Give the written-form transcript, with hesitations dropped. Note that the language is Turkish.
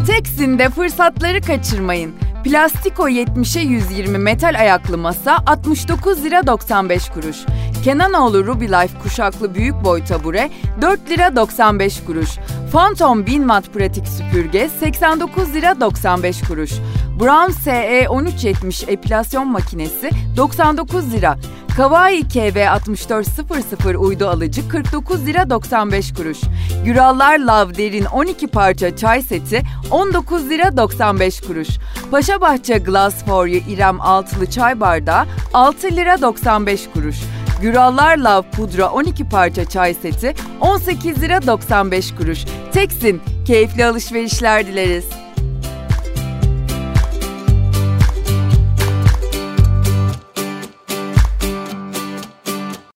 Teksin'de fırsatları kaçırmayın. Plastiko 70'e 120 metal ayaklı masa 69 lira 95 kuruş. Kenanoğlu Ruby Life kuşaklı büyük boy tabure 4 lira 95 kuruş. Phantom 1000 watt pratik süpürge 89 lira 95 kuruş. Brown SE 1370 epilasyon makinesi 99 lira. Kawaii KV 6400 uydu alıcı 49 lira 95 kuruş. Gürallar Lav Derin 12 parça çay seti 19 lira 95 kuruş. Paşabahçe Glass for You İrem altılı çay bardağı 6 lira 95 kuruş. Gürallar Lav pudra 12 parça çay seti 18 lira 95 kuruş. Teksin, keyifli alışverişler dileriz.